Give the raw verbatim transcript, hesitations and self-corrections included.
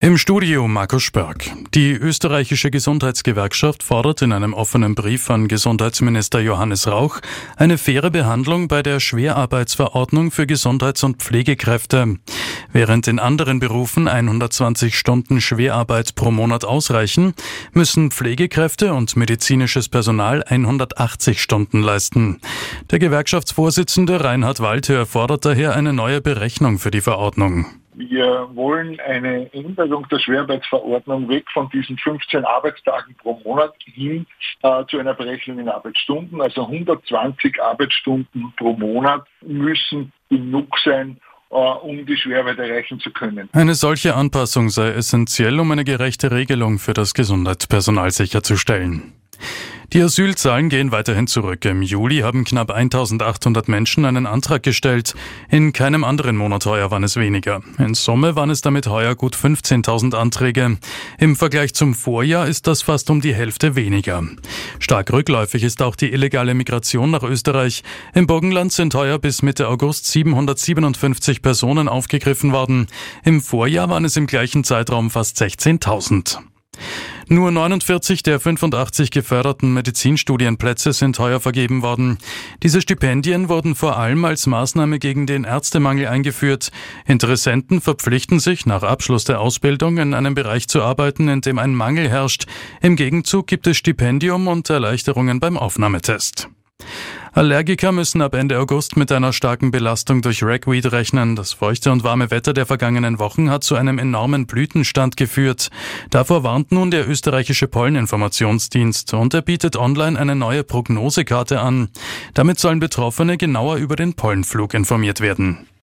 Im Studio Markus Spörk. Die österreichische Gesundheitsgewerkschaft fordert in einem offenen Brief an Gesundheitsminister Johannes Rauch eine faire Behandlung bei der Schwerarbeitsverordnung für Gesundheits- und Pflegekräfte. Während in anderen Berufen hundertzwanzig Stunden Schwerarbeit pro Monat ausreichen, müssen Pflegekräfte und medizinisches Personal hundertachtzig Stunden leisten. Der Gewerkschaftsvorsitzende Reinhard Waldhör fordert daher eine neue Berechnung für die Verordnung. Wir wollen eine Änderung der Schwerarbeitsverordnung weg von diesen fünfzehn Arbeitstagen pro Monat hin äh, zu einer Berechnung in Arbeitsstunden. Also hundertzwanzig Arbeitsstunden pro Monat müssen genug sein, äh, um die Schwerarbeit erreichen zu können. Eine solche Anpassung sei essentiell, um eine gerechte Regelung für das Gesundheitspersonal sicherzustellen. Die Asylzahlen gehen weiterhin zurück. Im Juli haben knapp eintausendachthundert Menschen einen Antrag gestellt. In keinem anderen Monat heuer waren es weniger. In Summe waren es damit heuer gut fünfzehntausend Anträge. Im Vergleich zum Vorjahr ist das fast um die Hälfte weniger. Stark rückläufig ist auch die illegale Migration nach Österreich. Im Burgenland sind heuer bis Mitte August siebenhundertsiebenundfünfzig Personen aufgegriffen worden. Im Vorjahr waren es im gleichen Zeitraum fast sechzehntausend. Nur neunundvierzig der fünfundachtzig geförderten Medizinstudienplätze sind heuer vergeben worden. Diese Stipendien wurden vor allem als Maßnahme gegen den Ärztemangel eingeführt. Interessenten verpflichten sich, nach Abschluss der Ausbildung in einem Bereich zu arbeiten, in dem ein Mangel herrscht. Im Gegenzug gibt es Stipendium und Erleichterungen beim Aufnahmetest. Allergiker müssen ab Ende August mit einer starken Belastung durch Ragweed rechnen. Das feuchte und warme Wetter der vergangenen Wochen hat zu einem enormen Blütenstand geführt. Davor warnt nun der österreichische Polleninformationsdienst und er bietet online eine neue Prognosekarte an. Damit sollen Betroffene genauer über den Pollenflug informiert werden.